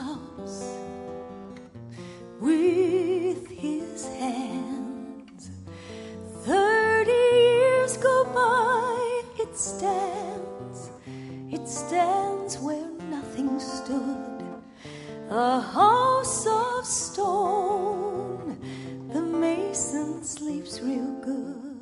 house with his hands. 30 years go by, it stands where nothing stood, a house of stone. The mason sleeps real good.